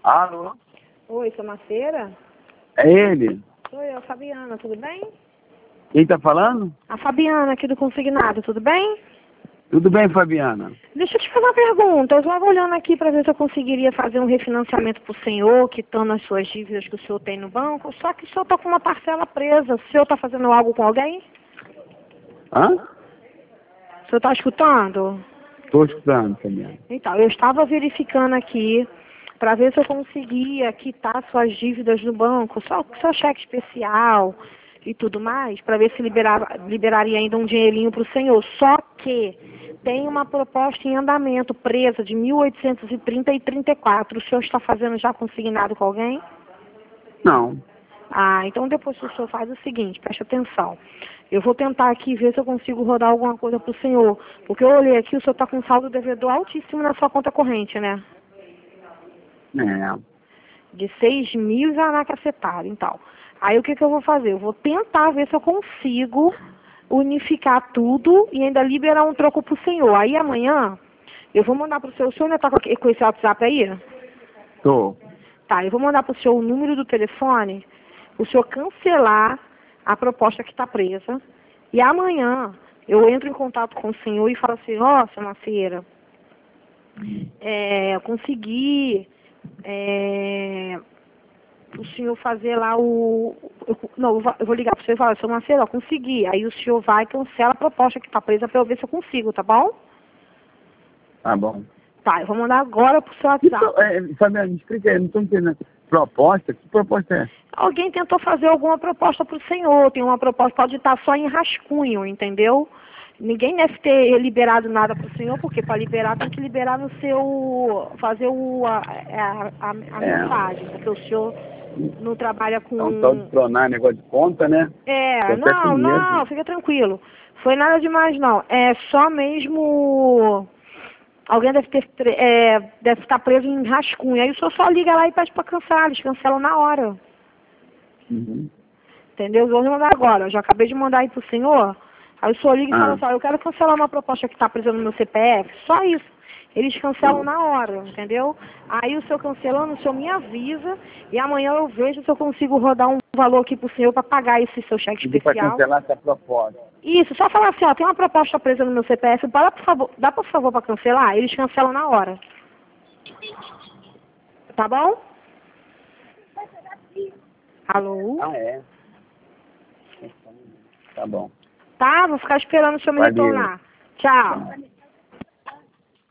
Alô? Oi, sou Maceira? É ele? Sou eu, Fabiana, tudo bem? Quem tá falando? A Fabiana aqui do Consignado, tudo bem? Tudo bem, Fabiana? Deixa eu te fazer uma pergunta. Eu estava olhando aqui para ver se eu conseguiria fazer um refinanciamento para o senhor, quitando as suas dívidas que o senhor tem no banco, só que o senhor está com uma parcela presa. O senhor está fazendo algo com alguém? Hã? O senhor está escutando? Tô escutando, Fabiana. Então, eu estava verificando aqui para ver se eu conseguia quitar suas dívidas no banco, só com seu cheque especial e tudo mais, para ver se liberaria ainda um dinheirinho para o senhor. Só que tem uma proposta em andamento presa de 1830 e 34. O senhor está fazendo já consignado com alguém? Não. Ah, então depois o senhor faz o seguinte, preste atenção. Eu vou tentar aqui ver se eu consigo rodar alguma coisa para o senhor. Porque eu olhei aqui, o senhor está com saldo devedor altíssimo na sua conta corrente, né? É. De 6.000 já na cacetada, então. Aí o que eu vou fazer? Eu vou tentar ver se eu consigo unificar tudo e ainda liberar um troco pro senhor. Aí amanhã eu vou mandar pro senhor. O senhor ainda tá com esse WhatsApp aí? Tô. Tá, eu vou mandar pro senhor o número do telefone, o senhor cancelar a proposta que está presa. E amanhã eu entro em contato com o senhor e falo assim, ó, seu Macieira, eu consegui o senhor fazer lá eu vou ligar para o senhor e falar, seu Marcelo, consegui. Aí o senhor vai e cancela a proposta que está presa para eu ver se eu consigo, tá bom? Tá bom. Tá, eu vou mandar agora pro seu WhatsApp. Fabiana, me explica aí, não tô entendendo. Proposta? Que proposta é? Alguém tentou fazer alguma proposta pro senhor, tem uma proposta, pode estar só em rascunho, entendeu? Ninguém deve ter liberado nada pro senhor, porque para liberar tem que liberar no seu, fazer a mensagem, porque o senhor não trabalha com... É um tal de tronar negócio de conta, né? Tô até com medo. Não, fica tranquilo. Foi nada demais, não. É só mesmo... Alguém deve estar preso em rascunho. Aí o senhor só liga lá e pede para cancelar. Eles cancelam na hora. Uhum. Entendeu? Vou mandar agora. Eu já acabei de mandar aí pro senhor. Aí o senhor liga e fala assim, eu quero cancelar uma proposta que está presa no meu CPF. Só isso. Eles cancelam na hora, entendeu? Aí o senhor cancelando, o senhor me avisa e amanhã eu vejo se eu consigo rodar um valor aqui pro senhor para pagar esse seu cheque especial. Para cancelar essa proposta. Isso, só falar assim, ó, tem uma proposta presa no meu CPF, dá por favor para cancelar? Eles cancelam na hora. Tá bom? Alô? Ah, é? Tá bom. Tá, vou ficar esperando o senhor me Valeu. retornar. Tchau.